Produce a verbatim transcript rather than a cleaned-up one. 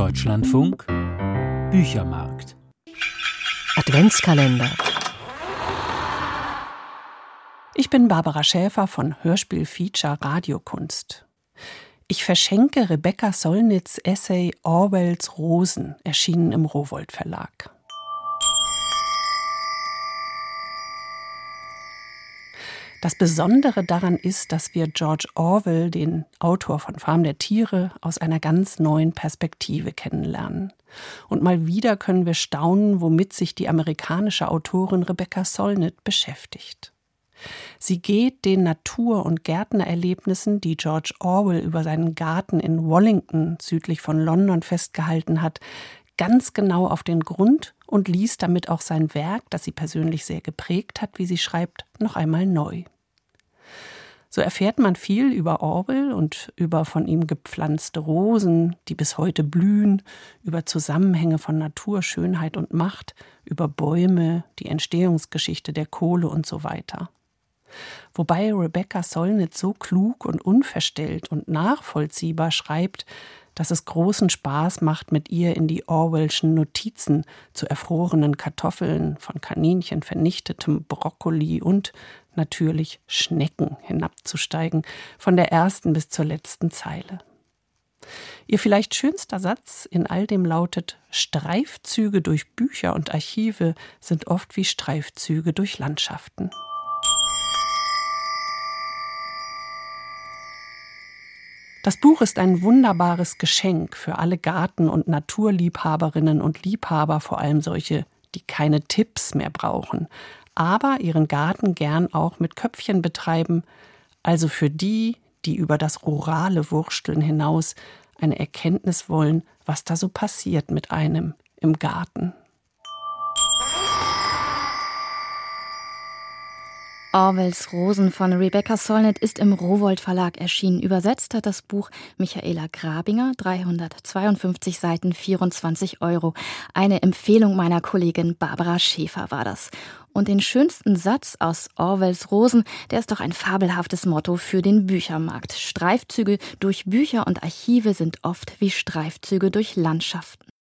Deutschlandfunk Büchermarkt. Adventskalender. Ich bin Barbara Schäfer von Hörspiel-Feature Radiokunst. Ich verschenke Rebecca Solnits Essay Orwells Rosen, erschienen im Rowohlt Verlag. Das Besondere daran ist, dass wir George Orwell, den Autor von Farm der Tiere, aus einer ganz neuen Perspektive kennenlernen. Und mal wieder können wir staunen, womit sich die amerikanische Autorin Rebecca Solnit beschäftigt. Sie geht den Natur- und Gärtnererlebnissen, die George Orwell über seinen Garten in Wallington südlich von London festgehalten hat, ganz genau auf den Grund und liest damit auch sein Werk, das sie persönlich sehr geprägt hat, wie sie schreibt, noch einmal neu. So erfährt man viel über Orwell und über von ihm gepflanzte Rosen, die bis heute blühen, über Zusammenhänge von Natur, Schönheit und Macht, über Bäume, die Entstehungsgeschichte der Kohle und so weiter. Wobei Rebecca Solnit so klug und unverstellt und nachvollziehbar schreibt, dass es großen Spaß macht, mit ihr in die Orwellschen Notizen zu erfrorenen Kartoffeln, von Kaninchen vernichtetem Brokkoli und natürlich Schnecken hinabzusteigen, von der ersten bis zur letzten Zeile. Ihr vielleicht schönster Satz in all dem lautet: Streifzüge durch Bücher und Archive sind oft wie Streifzüge durch Landschaften. Das Buch ist ein wunderbares Geschenk für alle Garten- und Naturliebhaberinnen und Liebhaber, vor allem solche, die keine Tipps mehr brauchen, aber ihren Garten gern auch mit Köpfchen betreiben, also für die, die über das rurale Wursteln hinaus eine Erkenntnis wollen, was da so passiert mit einem im Garten. Orwells Rosen von Rebecca Solnit ist im Rowohlt Verlag erschienen. Übersetzt hat das Buch Michaela Grabinger, dreihundertzweiundfünfzig Seiten, vierundzwanzig Euro. Eine Empfehlung meiner Kollegin Barbara Schäfer war das. Und den schönsten Satz aus Orwells Rosen, der ist doch ein fabelhaftes Motto für den Büchermarkt. Streifzüge durch Bücher und Archive sind oft wie Streifzüge durch Landschaften.